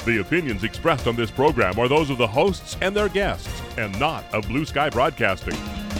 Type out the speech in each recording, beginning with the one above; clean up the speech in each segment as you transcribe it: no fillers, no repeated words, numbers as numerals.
The opinions expressed on this program are those of the hosts and their guests, and not of Blue Sky Broadcasting.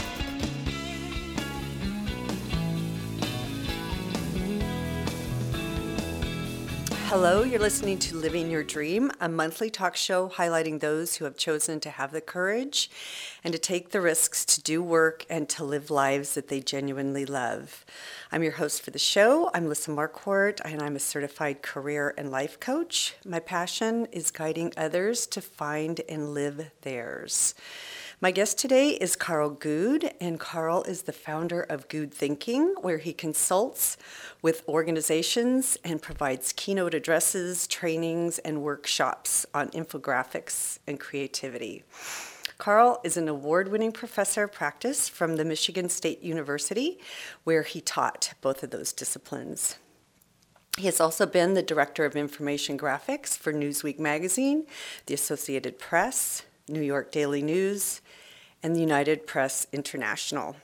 Hello, you're listening to Living Your Dream, a monthly talk show highlighting those who have chosen to have the courage and to take the risks to do work and to live lives that they genuinely love. I'm your host for the show. I'm Lissa Marquardt, and I'm a certified career and life coach. My passion is guiding others to find and live theirs. My guest today is Carl Goode, and Carl is the founder of Goode Thinking, where he consults with organizations and provides keynote addresses, trainings, and workshops on infographics and creativity. Carl is an award-winning professor of practice from the Michigan State University, where he taught both of those disciplines. He has also been the director of information graphics for Newsweek magazine, the Associated Press, New York Daily News, and the United Press International.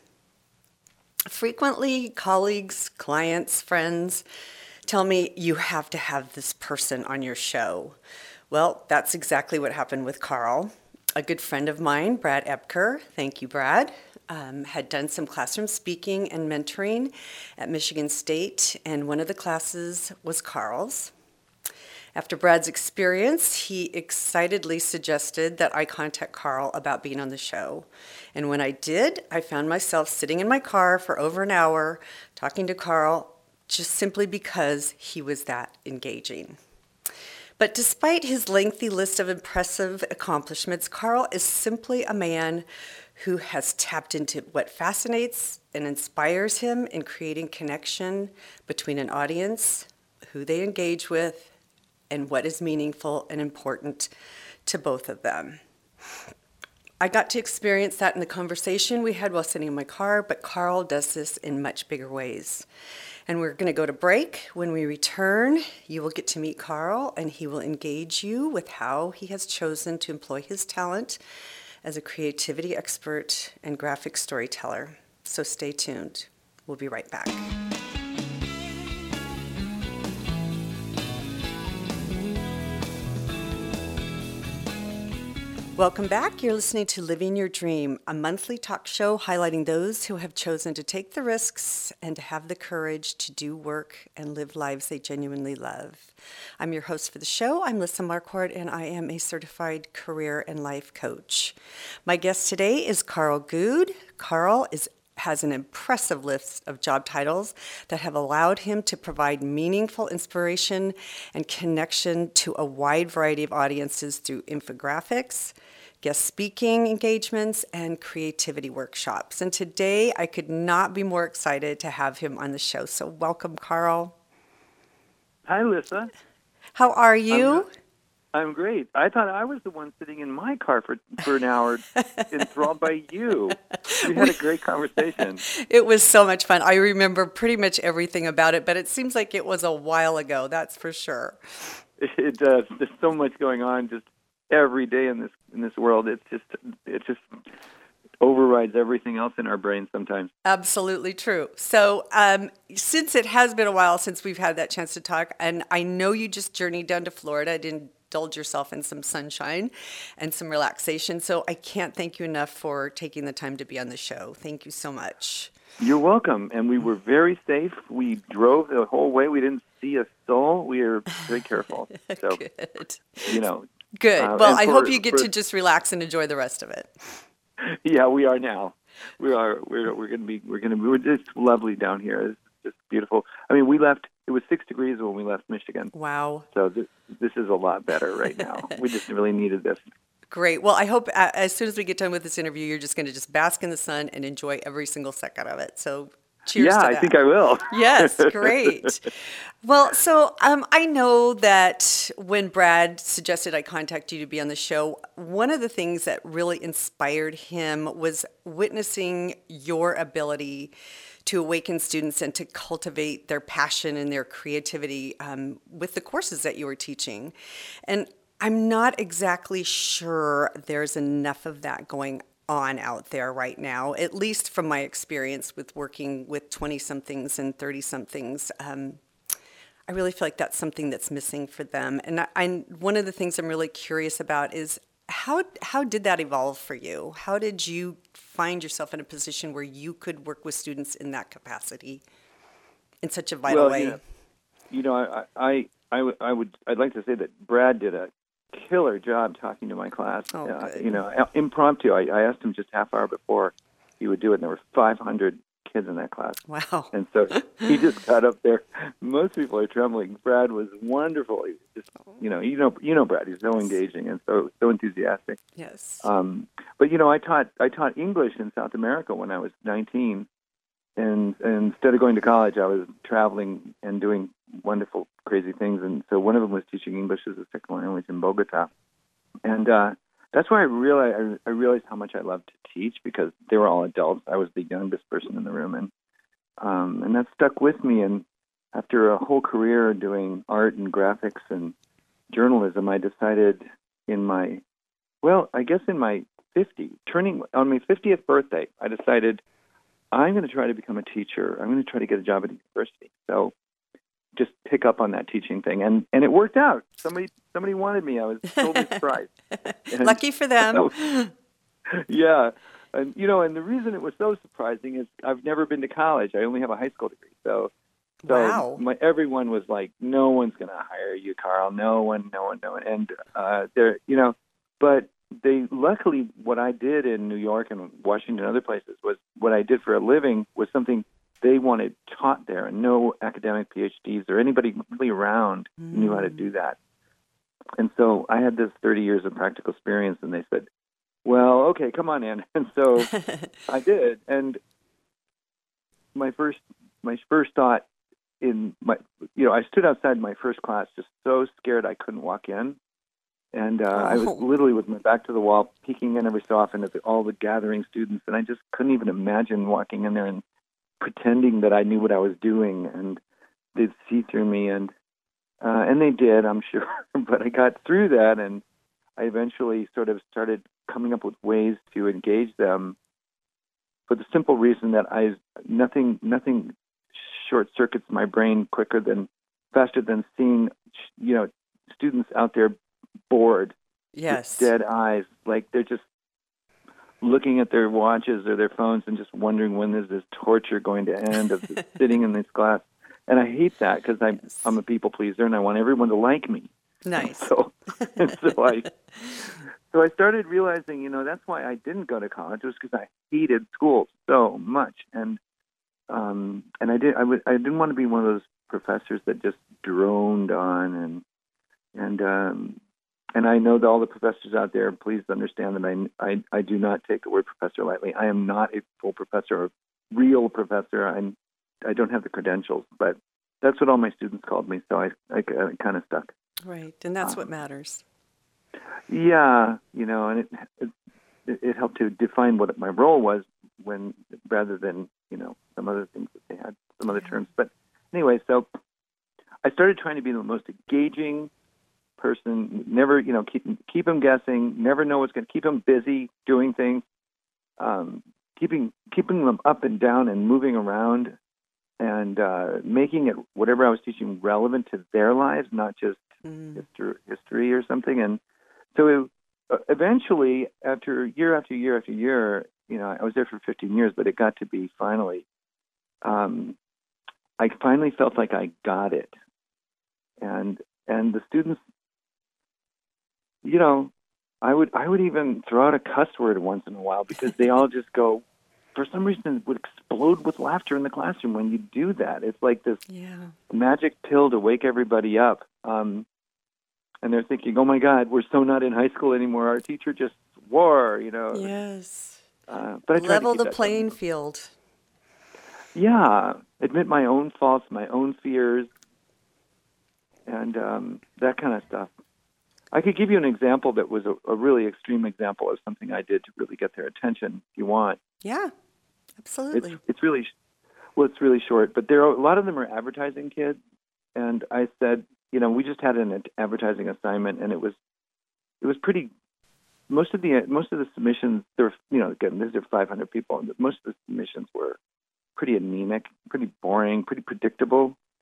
Frequently, colleagues, clients, friends tell me, you have to have this person on your show. Well, that's exactly what happened with Carl. A good friend of mine, Brad Epker, thank you, Brad, had done some classroom speaking and mentoring at Michigan State, and one of the classes was Carl's. After Brad's experience, he excitedly suggested that I contact Carl about being on the show. And when I did, I found myself sitting in my car for over an hour talking to Carl just simply because he was that engaging. But despite his lengthy list of impressive accomplishments, Carl is simply a man who has tapped into what fascinates and inspires him in creating connection between an audience, who they engage with, and what is meaningful and important to both of them. I got to experience that in the conversation we had while sitting in my car, but Carl does this in much bigger ways. And we're going to go to break. When we return, you will get to meet Carl, and he will engage you with how he has chosen to employ his talent as a creativity expert and graphic storyteller. So stay tuned. We'll be right back. Welcome back. You're listening to Living Your Dream, a monthly talk show highlighting those who have chosen to take the risks and to have the courage to do work and live lives they genuinely love. I'm your host for the show. I'm Lissa Marquardt, and I am a certified career and life coach. My guest today is Carl Goode. Carl has an impressive list of job titles that have allowed him to provide meaningful inspiration and connection to a wide variety of audiences through infographics, guest speaking engagements, and creativity workshops. And today, I could not be more excited to have him on the show. So welcome, Carl. Hi, Lissa. How are you? I'm great. I thought I was the one sitting in my car for an hour enthralled by you. We had a great conversation. It was so much fun. I remember pretty much everything about it, but it seems like it was a while ago, that's for sure. It does. There's so much going on just every day in this world. It just overrides everything else in our brains sometimes. Absolutely true. So since it has been a while since we've had that chance to talk, and I know you just journeyed down to Florida, didn't indulge yourself in some sunshine and some relaxation. So I can't thank you enough for taking the time to be on the show. Thank you so much. You're welcome. And we were very safe. We drove the whole way. We didn't see a soul. We were very careful. So, Good. Good. Well, I hope you get to just relax and enjoy the rest of it. Yeah, we are now. We're it's lovely down here. It's just beautiful. I mean, we left. It was 6 degrees when we left Michigan. Wow. So this is a lot better right now. We just really needed this. Great. Well, I hope as soon as we get done with this interview, you're just going to just bask in the sun and enjoy every single second of it. So cheers to that. Yeah, I think I will. Yes, great. Well, so I know that when Brad suggested I contact you to be on the show, one of the things that really inspired him was witnessing your ability to awaken students and to cultivate their passion and their creativity with the courses that you were teaching. And I'm not exactly sure there's enough of that going on out there right now, at least from my experience with working with 20-somethings and 30-somethings. I really feel like that's something that's missing for them. And one of the things I'm really curious about is how did that evolve for you? How did you find yourself in a position where you could work with students in that capacity in such a vital way? I'd like to say that Brad did a killer job talking to my class. Oh, good. Impromptu. I asked him just half hour before he would do it, and there were 500 kids in that class. Wow. And so he just got up there. Most people are trembling. Brad was wonderful. He just, you know Brad. He's so engaging and so enthusiastic. Yes. But I taught English in South America when I was 19, and instead of going to college, I was traveling and doing wonderful, crazy things. And so one of them was teaching English as a second language in Bogota, and that's why I realized how much I loved to teach, because they were all adults. I was the youngest person in the room, and that stuck with me. And after a whole career doing art and graphics and journalism, I decided in my 50th birthday, I decided I'm going to try to become a teacher. I'm going to try to get a job at a university. So just pick up on that teaching thing, and it worked out. Somebody wanted me. I was totally surprised. Lucky for them. Yeah, and the reason it was so surprising is I've never been to college. I only have a high school degree. So wow. Everyone was like, "No one's going to hire you, Carl. No one." And but luckily, what I did in New York and Washington and other places was what I did for a living was something they wanted taught there, and no academic PhDs or anybody really around knew how to do that. And so I had this 30 years of practical experience, and they said, well, okay, come on in. And so I did. And my first thought I stood outside my first class just so scared I couldn't walk in. And I was literally with my back to the wall, peeking in every so often at all the gathering students, and I just couldn't even imagine walking in there and pretending that I knew what I was doing, and they'd see through me, and they did, I'm sure. But I got through that, and I eventually sort of started coming up with ways to engage them, for the simple reason that nothing short circuits my brain faster than seeing students out there bored, yes, with dead eyes, like they're just looking at their watches or their phones and just wondering when is this torture going to end of just sitting in this class. And I hate that, because I'm a people pleaser and I want everyone to like me. Nice. So I started realizing, that's why I didn't go to college, was because I hated school so much, and I didn't want to be one of those professors that just droned on, and I know that all the professors out there, please understand that I do not take the word professor lightly. I am not a full professor, a real professor. I don't have the credentials, but that's what all my students called me, so I kind of stuck. Right, and that's what matters. Yeah, and it helped to define what my role was, rather than some other things that they had, some other terms. But anyway, so I started trying to be the most engaging person, never, keep them guessing, never know what's going to keep them busy doing things, keeping them up and down and moving around, and making it, whatever I was teaching, relevant to their lives, not just history or something. And so eventually, after year after year after year, I was there for 15 years, but it got to be finally, I finally felt like I got it. And the students, I would even throw out a cuss word once in a while, because they all just go, for some reason, would explode with laughter in the classroom when you do that. It's like this magic pill to wake everybody up. And they're thinking, oh my God, we're so not in high school anymore. Our teacher just swore, Yes. But I level the playing field. Yeah. Admit my own faults, my own fears, and that kind of stuff. I could give you an example that was a really extreme example of something I did to really get their attention, if you want. Yeah, absolutely. It's really short, but a lot of them are advertising kids, and I said, we just had an advertising assignment, and it was pretty. Most of the submissions, again, these are 500 people, and most of the submissions were pretty anemic, pretty boring, pretty predictable.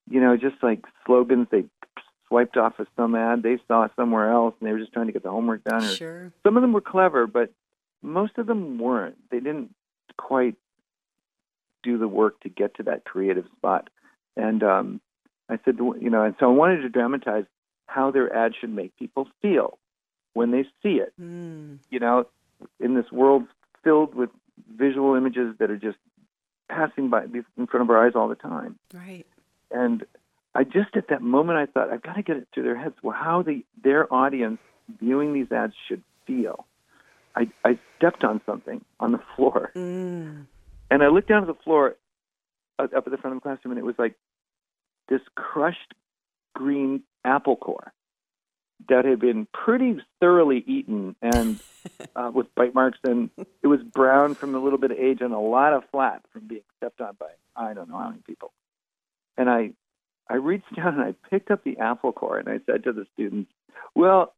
just like slogans they swiped off of some ad they saw somewhere else, and they were just trying to get the homework done. Sure. Some of them were clever, but most of them weren't. They didn't quite do the work to get to that creative spot. And I said, and so I wanted to dramatize how their ad should make people feel when they see it. In this world filled with visual images that are just passing by in front of our eyes all the time. Right. And I just, at that moment, I thought, I've got to get it through their heads, how their audience viewing these ads should feel. I stepped on something on the floor. And I looked down at the floor up at the front of the classroom, and it was like this crushed green apple core that had been pretty thoroughly eaten and with bite marks, and it was brown from a little bit of age and a lot of flat from being stepped on by I don't know how many people. And I reached down and I picked up the apple core, and I said to the students, well,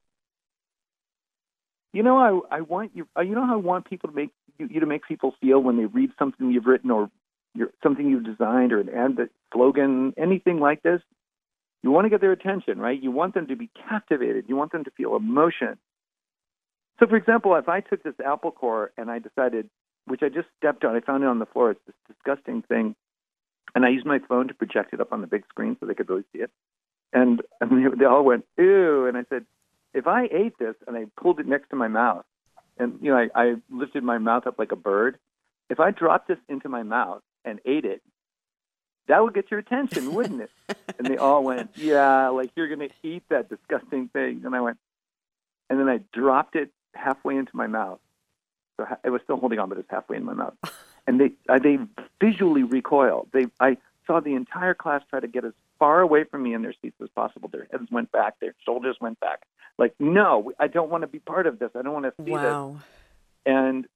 I want you. How I want people to make you to make people feel when they read something you've written or something you've designed or an ad, slogan, anything like this. You want to get their attention, right? You want them to be captivated. You want them to feel emotion. So, for example, if I took this apple core and I decided, which I just stepped on, I found it on the floor. It's this disgusting thing, and I used my phone to project it up on the big screen so they could really see it. And they all went, ew. And I said, if I ate this and I pulled it next to my mouth, and I lifted my mouth up like a bird, if I dropped this into my mouth and ate it, that would get your attention, wouldn't it? And they all went, yeah, like you're going to eat that disgusting thing. And I went, and then I dropped it halfway into my mouth. So it was still holding on, but it's halfway in my mouth. And they visually recoiled. I saw the entire class try to get as far away from me in their seats as possible. Their heads went back. Their shoulders went back. Like, no, I don't want to be part of this. I don't want to see this. And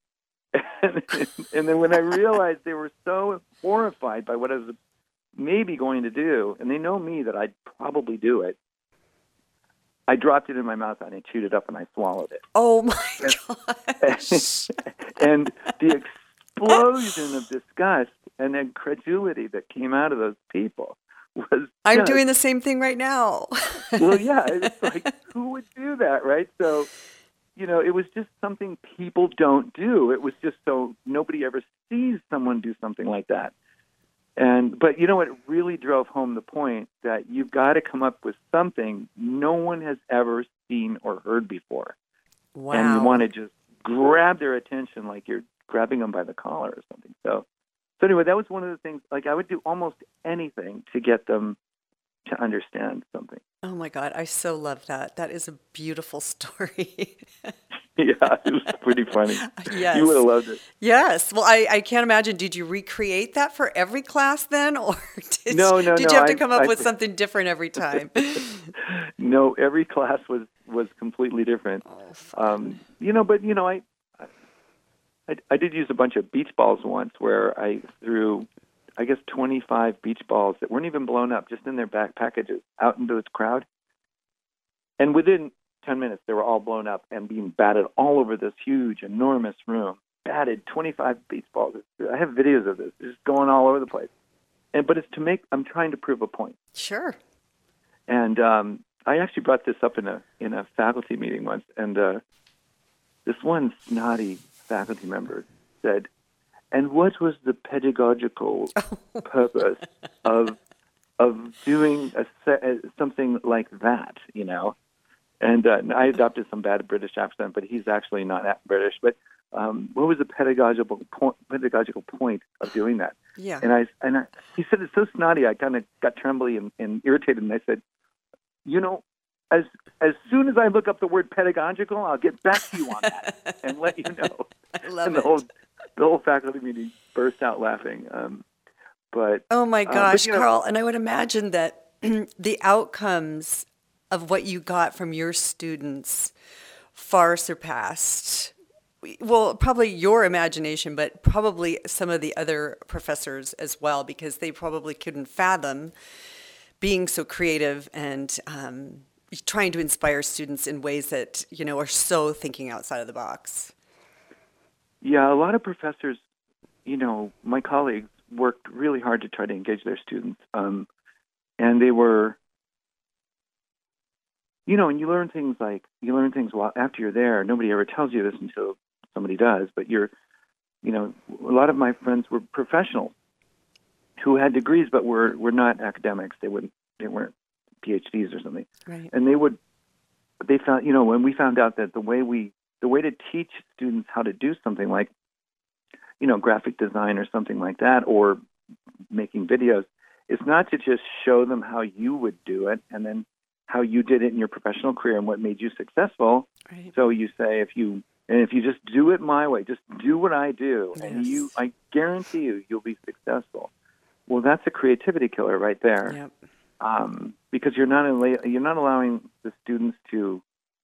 then when I realized they were so horrified by what I was maybe going to do, and they know me that I'd probably do it, I dropped it in my mouth and I chewed it up and I swallowed it. Oh my gosh. And the explosion of disgust and incredulity that came out of those people was I'm doing the same thing right now. Well, yeah, it's like, who would do that, right? So, it was just something people don't do. It was just so nobody ever sees someone do something like that. But it really drove home the point that you've got to come up with something no one has ever seen or heard before. Wow. And you want to just grab their attention like you're grabbing them by the collar or something. So anyway, that was one of the things, like I would do almost anything to get them to understand something. Oh my God, I so love that. That is a beautiful story. Yeah, it was pretty funny. Yes. You would have loved it. Yes. Well, I can't imagine. Did you recreate that for every class then? Or did you have to come up with something different every time? No, every class was completely different. Oh, I did use a bunch of beach balls once where I threw, I guess, 25 beach balls that weren't even blown up, just in their back packages, out into the crowd. And within 10 minutes, they were all blown up and being batted all over this huge, enormous room. Batted 25 beach balls. I have videos of this. It's just going all over the place. But I'm trying to prove a point. Sure. And I actually brought this up in a faculty meeting once, and this one snotty faculty member said, and what was the pedagogical purpose of doing something like that, And I adopted some bad British accent, but he's actually not that British. But what was the pedagogical point of doing that? Yeah. And he said it's so snotty. I kind of got trembly and irritated, and I said, as soon as I look up the word pedagogical, I'll get back to you on that and let you know. I love and it. The whole faculty meeting burst out laughing. But oh my gosh, Carl! And I would imagine that the outcomes of what you got from your students far surpassed, well, probably your imagination, but probably some of the other professors as well, because they probably couldn't fathom being so creative and trying to inspire students in ways that, are so thinking outside of the box. Yeah, a lot of professors, my colleagues worked really hard to try to engage their students. and they were, and you learn things while after you're there. Nobody ever tells you this until somebody does, but a lot of my friends were professionals who had degrees but were not academics. They weren't PhDs or something. Right. And they found, when we found out that the way to teach students how to do something like, graphic design or something like that, or making videos, it's not to just show them how you would do it and then how you did it in your professional career and what made you successful. Right. So you say, if you just do it my way, just do what I do, Yes. and I guarantee you'll be successful. Well, that's a creativity killer right there. Yep. Because you're not allowing the students to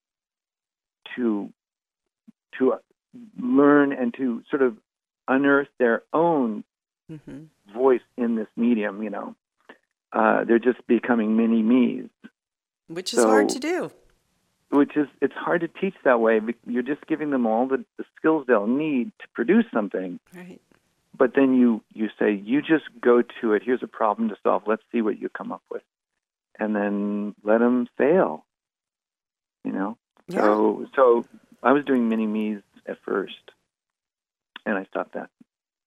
learn and to sort of unearth their own voice in this medium. They're just becoming mini me's, which is hard to do. It's hard to teach that way. You're just giving them all the skills they'll need to produce something. Right. But then you say, you just go to it. Here's a problem to solve. Let's see what you come up with. And then let them fail, Yeah. So I was doing mini-me's at first, and I stopped that.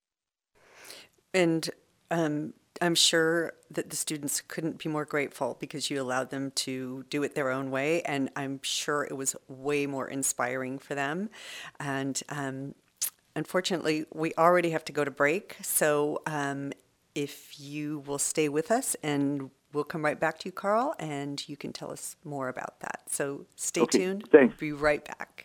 And I'm sure that the students couldn't be more grateful because you allowed them to do it their own way, and I'm sure it was way more inspiring for them. And unfortunately, we already have to go to break, so if you will stay with us, and we'll come right back to you, Carl, and you can tell us more about that. So stay tuned. Thanks. We'll be right back.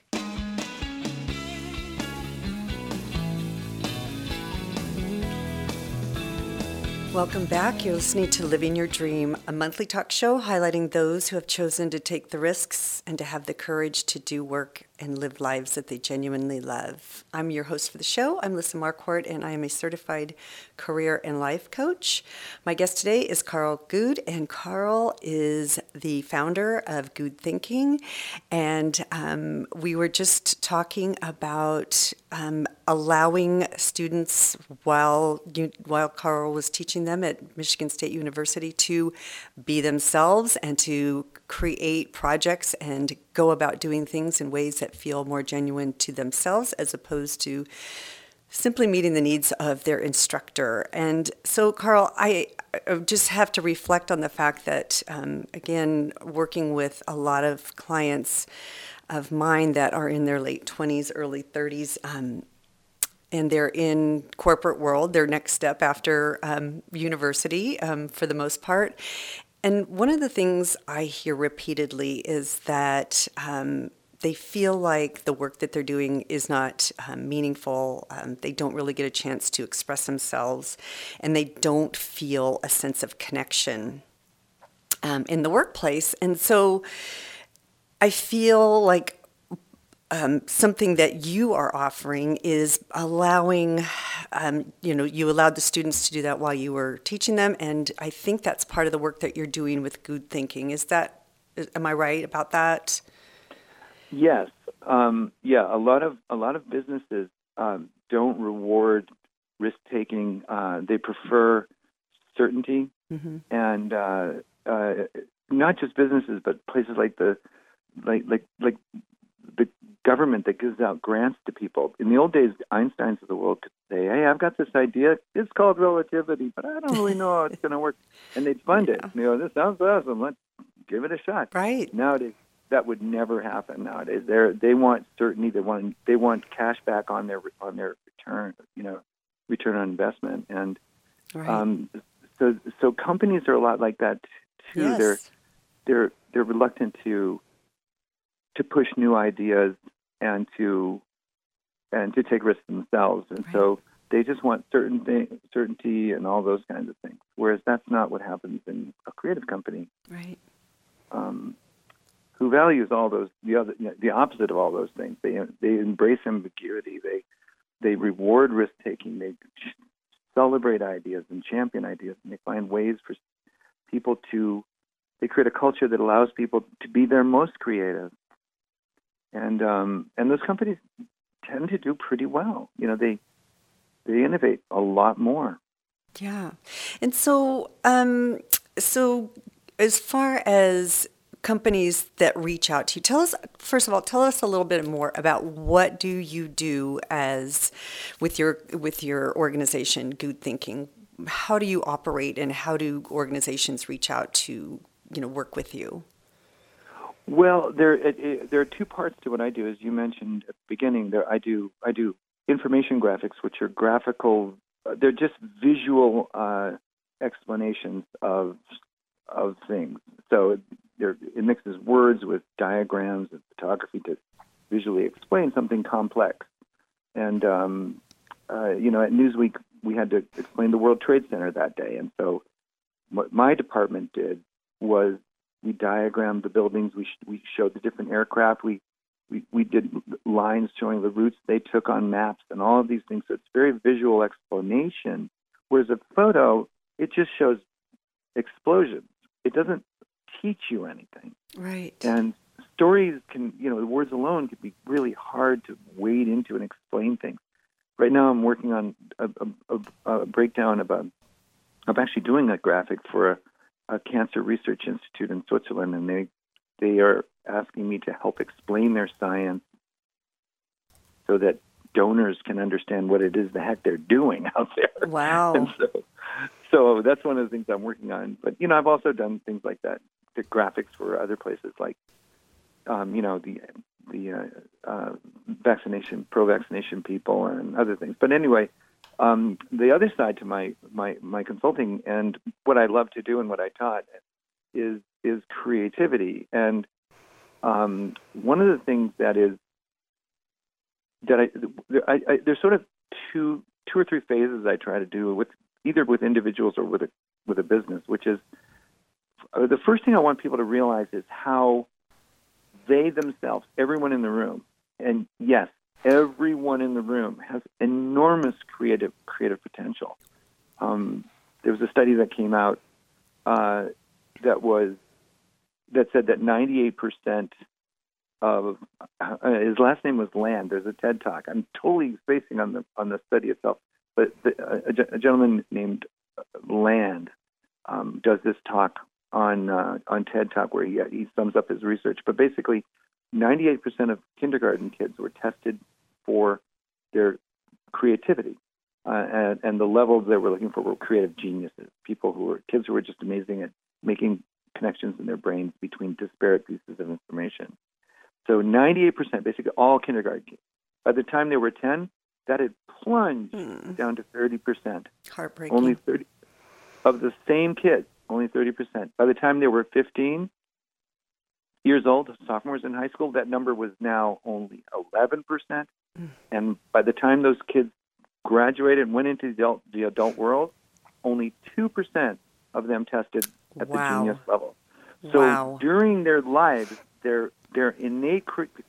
Welcome back. You're listening to Living Your Dream, a monthly talk show highlighting those who have chosen to take the risks and to have the courage to do work and live lives that they genuinely love. I'm your host for the show. I'm Lisa Marquardt, and I am a certified career and life coach. My guest today is Carl Goode, and Carl is the founder of Goode Thinking. And we were just talking about allowing students, while Carl was teaching them at Michigan State University, to be themselves and to create projects and go about doing things in ways that feel more genuine to themselves as opposed to simply meeting the needs of their instructor. And so, Carl, I just have to reflect on the fact that, again, working with a lot of clients of mine that are in their late 20s, early 30s, and they're in corporate world, their next step after university for the most part. And one of the things I hear repeatedly is that they feel like the work that they're doing is not meaningful. They don't really get a chance to express themselves, and they don't feel a sense of connection in the workplace. And so I feel like something that you are offering is allowing, you allowed the students to do that while you were teaching them, and I think that's part of the work that you're doing with Goode Thinking. Am I right about that? Yes. A lot of businesses don't reward risk-taking. They prefer certainty, and not just businesses, but places like the government that gives out grants to people. In the old days, Einsteins of the world could say, "Hey, I've got this idea. It's called relativity, but I don't really know how it's going to work," and they'd fund it. This sounds awesome. Let's give it a shot. Right. Nowadays, that would never happen. Nowadays, they want certainty. They want cash back on their return. Return on investment, and right. So companies are a lot like that too. Yes. They're reluctant to push new ideas and to take risks themselves, and so they just want certainty and all those kinds of things. Whereas that's not what happens in a creative company, right? Who values all those the opposite of all those things. They embrace ambiguity. They reward risk taking. They celebrate ideas and champion ideas, and they find ways for people to. They create a culture that allows people to be their most creative. And those companies tend to do pretty well. They innovate a lot more. Yeah. And so So, as far as companies that reach out to you, first of all, tell us a little bit more about what do you do as with your organization, Good Thinking. How do you operate, and how do organizations reach out to work with you? Well, there are two parts to what I do. As you mentioned at the beginning, I do information graphics, which are graphical. They're just visual explanations of things. So it mixes words with diagrams and photography to visually explain something complex. And at Newsweek, we had to explain the World Trade Center that day. And so what my department did was we diagrammed the buildings. We showed the different aircraft. We did lines showing the routes they took on maps and all of these things. So it's very visual explanation. Whereas a photo, it just shows explosions. It doesn't teach you anything. Right. And stories the words alone can be really hard to wade into and explain things. Right now I'm working on a breakdown I'm actually doing a graphic for a cancer research institute in Switzerland, and they are asking me to help explain their science so that donors can understand what it is the heck they're doing out there. Wow. And so that's one of the things I'm working on. But, I've also done things like that, the graphics for other places like, the vaccination, pro-vaccination people and other things. But anyway, the other side to my consulting and what I love to do and what I taught is creativity. And one of the things there's sort of two or three phases I try to do with either with individuals or with a business, which is the first thing I want people to realize is how they themselves, everyone in the room, and yes, everyone in the room has enormous creative potential. There was a study that came out that said that 98% of his last name was Land. There's a TED Talk. I'm totally spacing on the study itself, but a gentleman named Land does this talk on TED Talk where he sums up his research. But basically, 98% of kindergarten kids were tested for their creativity, and the levels they were looking for were creative geniuses, kids who were just amazing at making connections in their brains between disparate pieces of information. So 98%, basically all kindergarten kids. By the time they were 10, that had plunged down to 30%. Heartbreaking. Only 30 of the same kids, only 30%. By the time they were 15 years old, sophomores in high school, that number was now only 11%. And by the time those kids graduated and went into the adult world, only 2% of them tested at the genius level. So during their lives, their innate,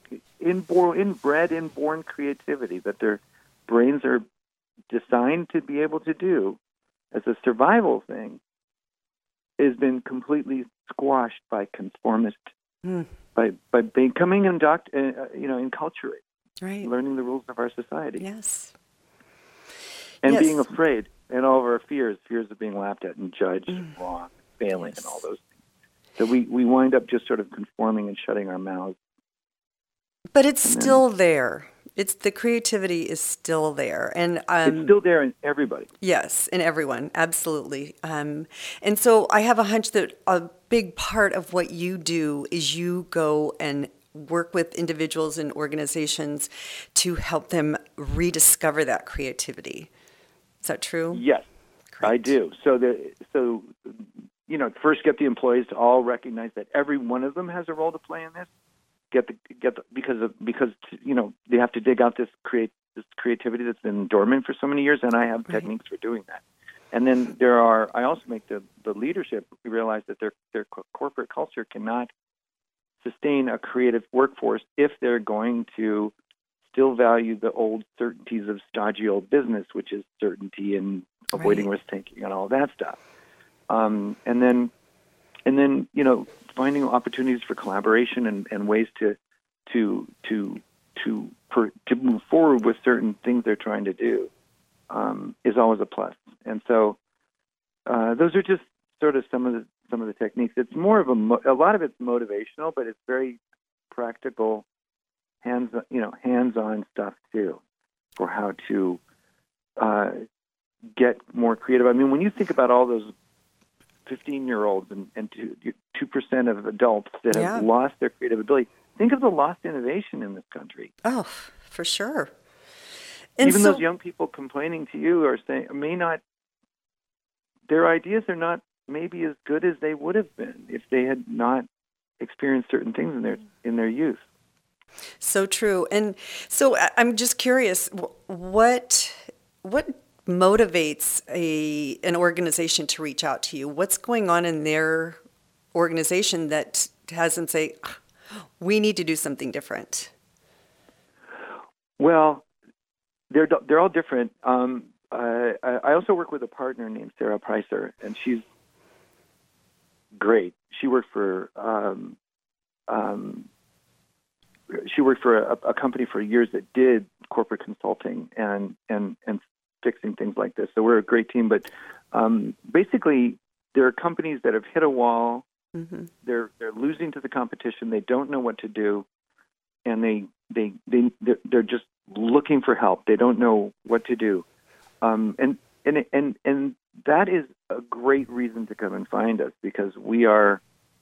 inborn creativity that their brains are designed to be able to do as a survival thing has been completely squashed by conformist, by becoming enculturated, right, learning the rules of our society. Yes. And being afraid, and all of our fears of being laughed at and judged and wrong, failing, and all those things. So we wind up just sort of conforming and shutting our mouths. But it's still there. The creativity is still there, and it's still there in everybody. Yes, in everyone, absolutely. And so I have a hunch that a big part of what you do is you go and work with individuals and organizations to help them rediscover that creativity. Is that true? Yes, great. I do. So first get the employees to all recognize that every one of them has a role to play in this. Because they have to dig out this creativity that's been dormant for so many years, and I have techniques for doing that. And then I also make the leadership realize that their corporate culture cannot sustain a creative workforce if they're going to still value the old certainties of stodgy old business, which is certainty and avoiding risk taking and all that stuff. And then finding opportunities for collaboration and ways to move forward with certain things they're trying to do is always a plus. And so those are just sort of some of some of the techniques. It's more of a lot of it's motivational, but it's very practical, hands-on stuff too, for how to get more creative. I mean, when you think about all those 15-year-olds and 2% of adults that have lost their creative ability, think of the lost innovation in this country. Oh, for sure. And even those young people complaining to you are saying their ideas are not maybe as good as they would have been if they had not experienced certain things in their youth. So true. And so I'm just curious, what motivates an organization to reach out to you? What's going on in their organization that has them say, we need to do something different? Well, they're all different. I also work with a partner named Sarah Pricer, and she's great. She worked for a company for years that did corporate consulting and fixing things like this. So we're a great team. But basically, there are companies that have hit a wall. Mm-hmm. They're losing to the competition. They don't know what to do, and they're just looking for help. They don't know what to do, and that is a great reason to come and find us, because we are.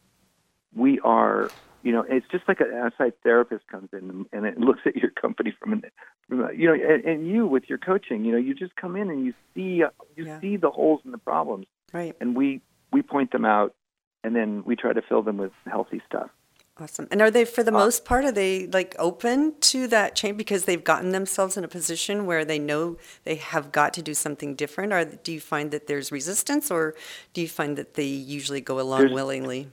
It's just like an outside therapist comes in and it looks at your company and you with your coaching, you just come in and you see the holes in the problems, right? And we point them out, and then we try to fill them with healthy stuff. Awesome. And are they, for the most part, are they open to that change because they've gotten themselves in a position where they know they have got to do something different? Or do you find that there's resistance, or do you find that they usually go along willingly?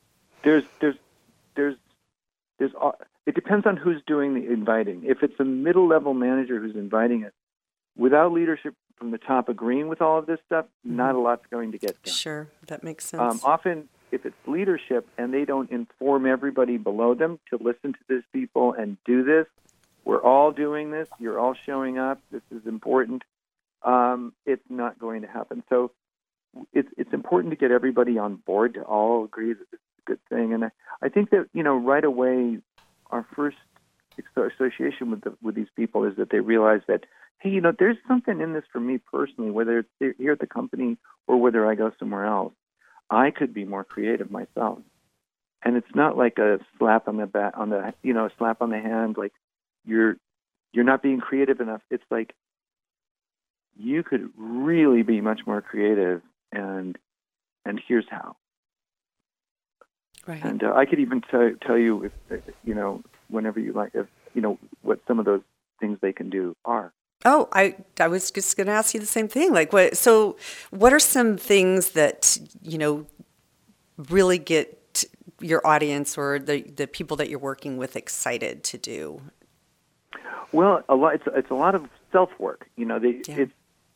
It depends on who's doing the inviting. If it's a middle-level manager who's inviting it, without leadership from the top agreeing with all of this stuff, not a lot's going to get done. Sure, that makes sense. Often, if it's leadership and they don't inform everybody below them to listen to these people and do this, we're all doing this, you're all showing up, this is important, it's not going to happen. So it's important to get everybody on board to all agree that this is a good thing. And I think that, right away, our first association with these people is that they realize that, hey, there's something in this for me personally, whether it's here at the company or whether I go somewhere else. I could be more creative myself. And it's not like a slap on the back, a slap on the hand, like you're not being creative enough. It's like you could really be much more creative, and here's how. Right. And I could even tell you, if whenever you like, what some of those things they can do are. Oh, I was just going to ask you the same thing. What are some things that, really get your audience or the people that you're working with excited to do? Well, it's a lot of self-work. So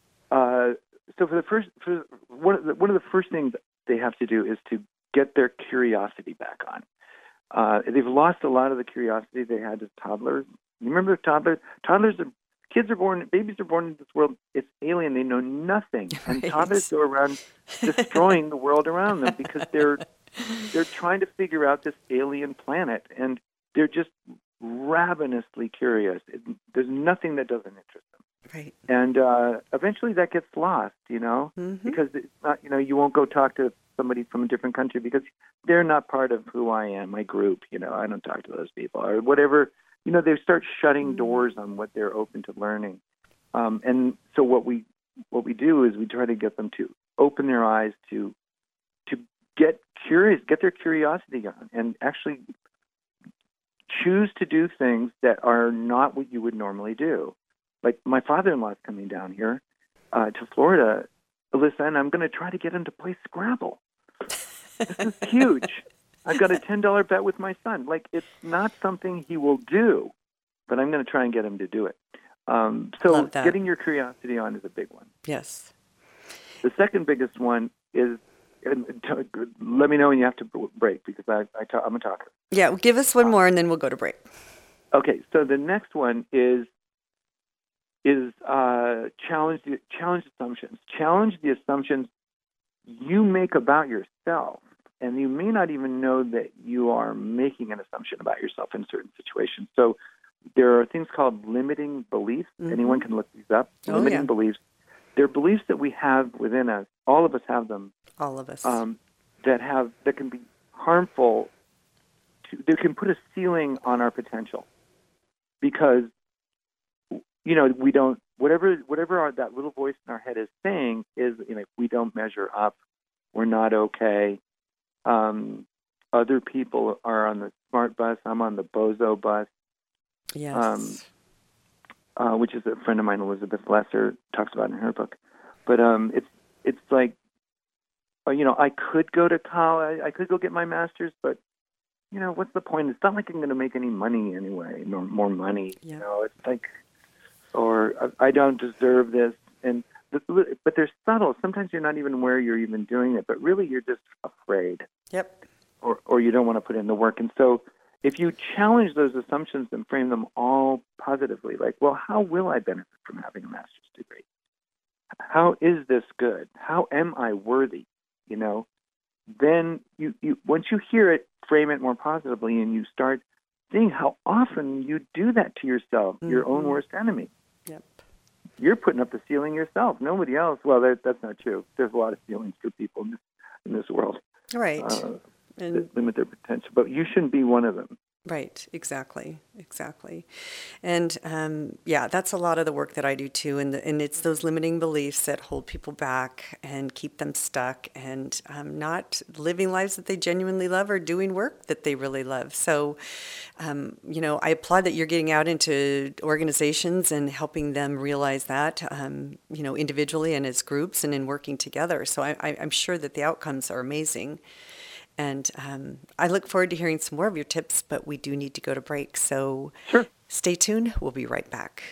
one of the first things they have to do is to get their curiosity back on. They've lost a lot of the curiosity they had as toddlers. You remember toddlers? Babies are born into this world. It's alien. They know nothing. Right. And toddlers go around destroying the world around them because they're trying to figure out this alien planet, and they're just ravenously curious. There's nothing that doesn't interest them. Right. And eventually that gets lost, mm-hmm. because it's not, you won't go talk to somebody from a different country because they're not part of who I am, my group. I don't talk to those people or whatever. They start shutting doors on what they're open to learning. And so what we do is we try to get them to open their eyes to get curious, get their curiosity on, and actually choose to do things that are not what you would normally do. Like my father-in-law is coming down here to Florida, Alyssa, and I'm going to try to get him to play Scrabble. This is huge. I've got a $10 bet with my son. It's not something he will do, but I'm going to try and get him to do it. So getting your curiosity on is a big one. Yes. The second biggest one is, let me know when you have to break, because I'm a talker. Yeah, give us one more and then we'll go to break. Okay, so the next one is challenge assumptions. Challenge the assumptions you make about yourself. And you may not even know that you are making an assumption about yourself in certain situations. So there are things called limiting beliefs. Mm-hmm. Anyone can look these up. Limiting beliefs. They're beliefs that we have within us. All of us have them. All of us. That can be harmful. They can put a ceiling on our potential because, we don't. Whatever that little voice in our head is saying is, we don't measure up. We're not okay. Other people are on the smart bus. I'm on the bozo bus. Yes. Which is a friend of mine, Elizabeth Lesser, talks about in her book. But it's like, I could go to college. I could go get my master's, but what's the point? It's not like I'm going to make any money anyway, more money. Yeah. It's like, or I don't deserve this. But they're subtle. Sometimes you're not even aware you're even doing it, but really you're just afraid. Yep. Or you don't want to put in the work. And so if you challenge those assumptions and frame them all positively, like, well, how will I benefit from having a master's degree? How is this good? How am I worthy? Then you once you hear it, frame it more positively, and you start seeing how often you do that to yourself, your own worst enemy. Yep. You're putting up the ceiling yourself. Nobody else. Well, that's not true. There's a lot of ceilings for people in this world. Right. That limit their potential. But you shouldn't be one of them. Right. Exactly. And that's a lot of the work that I do too. And it's those limiting beliefs that hold people back and keep them stuck and not living lives that they genuinely love or doing work that they really love. So, I applaud that you're getting out into organizations and helping them realize that, individually and as groups and in working together. So I'm sure that the outcomes are amazing. And I look forward to hearing some more of your tips, but we do need to go to break. So Sure. Stay tuned. We'll be right back.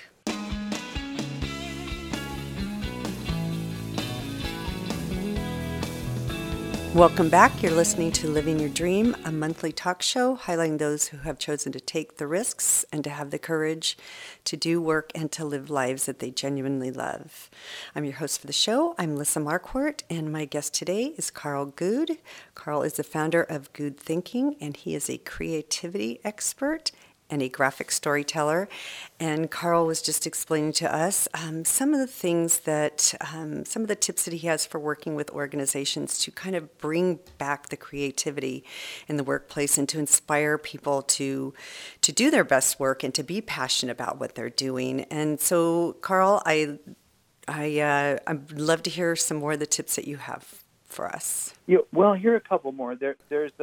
Welcome back. You're listening to Living Your Dream, a monthly talk show highlighting those who have chosen to take the risks and to have the courage to do work and to live lives that they genuinely love. I'm your host for the show. I'm Lissa Marquardt, and my guest today is Carl Goode. Carl is the founder of Goode Thinking, and he is a creativity expert and a graphic storyteller. And Carl was just explaining to us some of the things that, some of the tips that he has for working with organizations to kind of bring back the creativity in the workplace and to inspire people to do their best work and to be passionate about what they're doing. And so, Carl, I'd love to hear some more of the tips that you have for us. Yeah, well, here are a couple more. There's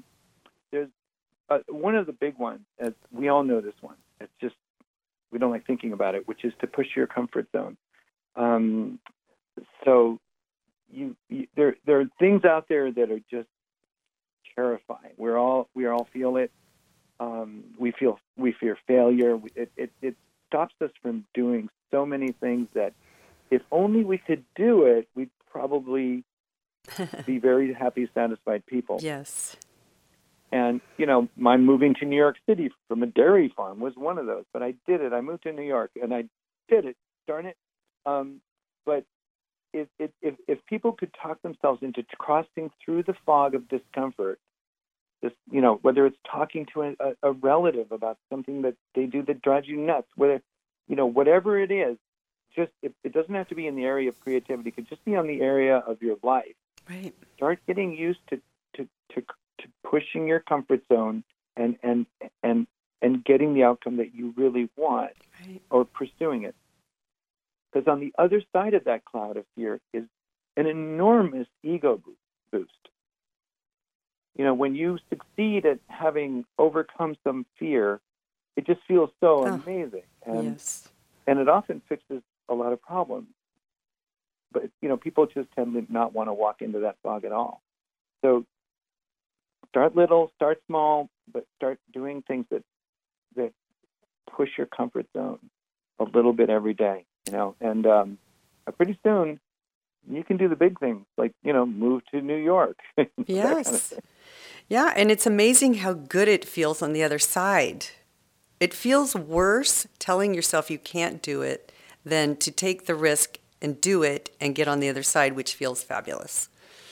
one of the big ones, as we all know this one. It's just we don't like thinking about it, which is to push your comfort zone. So there are things out there that are just terrifying. We all feel it. We fear failure. It stops us from doing so many things that if only we could do it, we'd probably be very happy, satisfied people. Yes. And, my moving to New York City from a dairy farm was one of those. But I did it. I moved to New York, and I did it. Darn it. But if people could talk themselves into crossing through the fog of discomfort, whether it's talking to a relative about something that they do that drives you nuts, whatever it is, just it doesn't have to be in the area of creativity. It could just be on the area of your life. Right. Start getting used to pushing your comfort zone and getting the outcome that you really want, right, or pursuing it. Because on the other side of that cloud of fear is an enormous ego boost. When you succeed at having overcome some fear, it just feels so amazing. And, yes. And it often fixes a lot of problems. But, people just tend to not want to walk into that fog at all. So start little, start small, but start doing things that push your comfort zone a little bit every day, and pretty soon you can do the big things, like, move to New York. Yes. Kind of yeah, and it's amazing how good it feels on the other side. It feels worse telling yourself you can't do it than to take the risk and do it and get on the other side, which feels fabulous.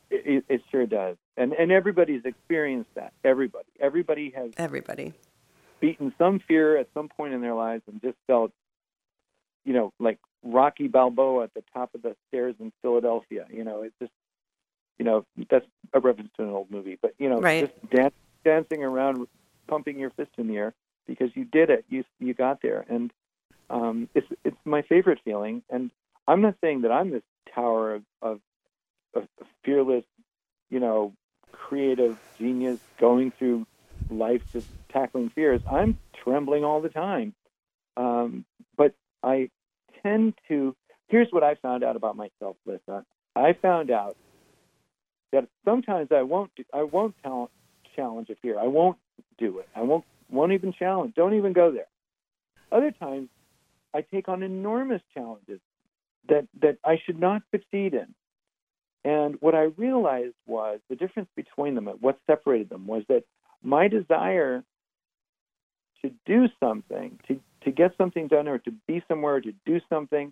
It sure does. And everybody's experienced that. Everybody has beaten some fear at some point in their lives and just felt, like Rocky Balboa at the top of the stairs in Philadelphia. It's just, that's a reference to an old movie. But, Right. just dancing around, pumping your fist in the air because you did it. You got there. And it's my favorite feeling. And I'm not saying that I'm this tower of fearless, creative genius going through life just tackling fears. I'm trembling all the time. But I tend to, here's what I found out about myself, Lissa. I found out that sometimes I won't challenge a fear. I won't do it. I won't even challenge. Don't even go there. Other times I take on enormous challenges that I should not succeed in. And what I realized was the difference between them, what separated them, was that my desire to do something, to get something done or to be somewhere, to do something,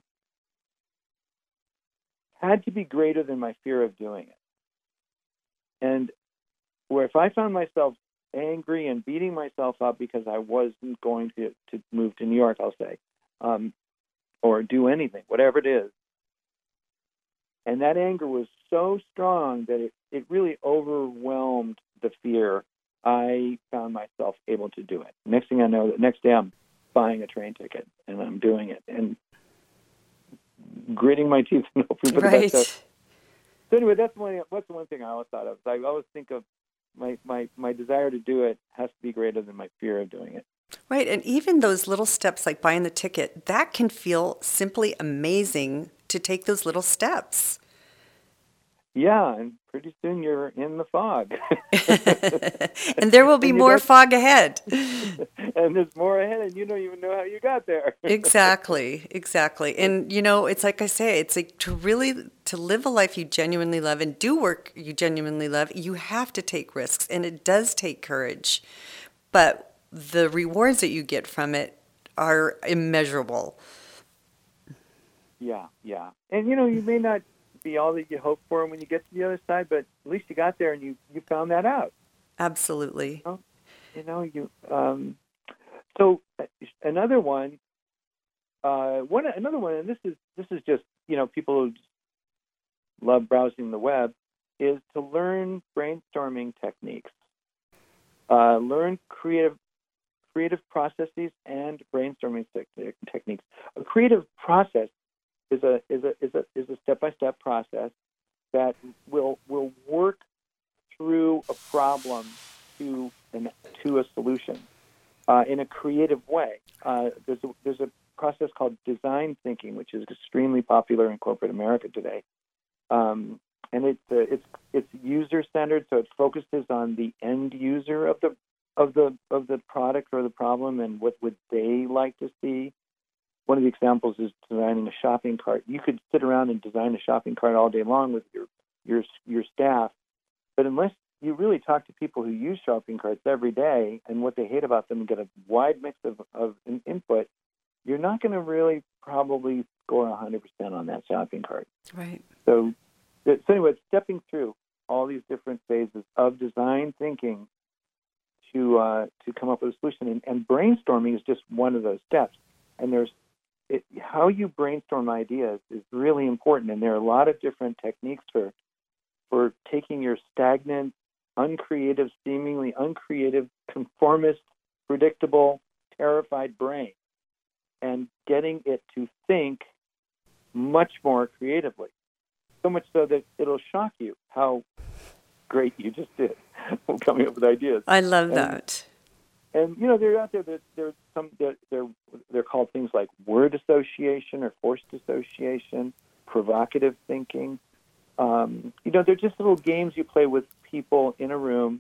had to be greater than my fear of doing it. And where if I found myself angry and beating myself up because I wasn't going to move to New York, I'll say, or do anything, whatever it is, and that anger was so strong that it really overwhelmed the fear, I found myself able to do it. Next thing I know, the next day I'm buying a train ticket and I'm doing it and gritting my teeth and hoping for the best. So anyway, that's the one thing I always thought of. I always think of my desire to do it has to be greater than my fear of doing it. Right, and even those little steps like buying the ticket, that can feel simply amazing to take those little steps. Yeah, and pretty soon you're in the fog. And there will be more fog ahead. And there's more ahead, and you don't even know how you got there. Exactly. And, it's like I say, it's like to live a life you genuinely love and do work you genuinely love, you have to take risks, and it does take courage. But the rewards that you get from it are immeasurable. Yeah. And, you may not be all that you hope for when you get to the other side, but at least you got there and you found that out. Absolutely. So another one, and this is just, people who love browsing the web, is to learn brainstorming techniques. Learn creative processes and brainstorming techniques. A creative process is a step-by-step process that will work through a problem to a solution in a creative way. There's a process called design thinking, which is extremely popular in corporate America today, and it's user-centered, so it focuses on the end user of the product or the problem and what would they like to see. One of the examples is designing a shopping cart. You could sit around and design a shopping cart all day long with your staff, but unless you really talk to people who use shopping carts every day and what they hate about them and get a wide mix of input, you're not going to really probably score 100% on that shopping cart. Right. So anyway, stepping through all these different phases of design thinking to come up with a solution, and brainstorming is just one of those steps. And how you brainstorm ideas is really important, and there are a lot of different techniques for taking your stagnant, uncreative, seemingly uncreative, conformist, predictable, terrified brain and getting it to think much more creatively. So much so that it'll shock you how great you just did coming up with ideas. I love that. And they're out there. They're called things like word association or forced association, provocative thinking. They're just little games you play with people in a room.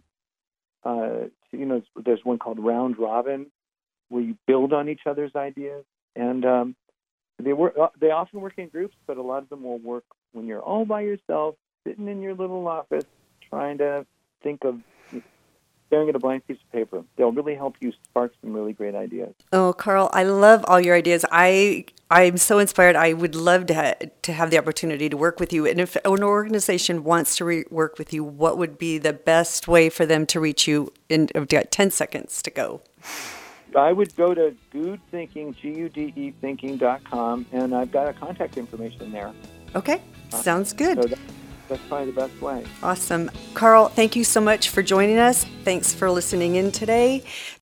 There's one called Round Robin, where you build on each other's ideas, and they often work in groups, but a lot of them will work when you're all by yourself, sitting in your little office, trying to think of staring at a blank piece of paper. They'll really help you spark some really great ideas. Oh, Carl, I love all your ideas. I I'm so inspired. I would love to have the opportunity to work with you. And if an organization wants to work with you, what would be the best way for them to reach you? I've got 10 seconds to go. I would go to GUDethinking, GUDE-thinking.com, and I've got a contact information there. Okay, sounds good. So that's probably the best way. Awesome. Carl, thank you so much for joining us. Thanks for listening in today.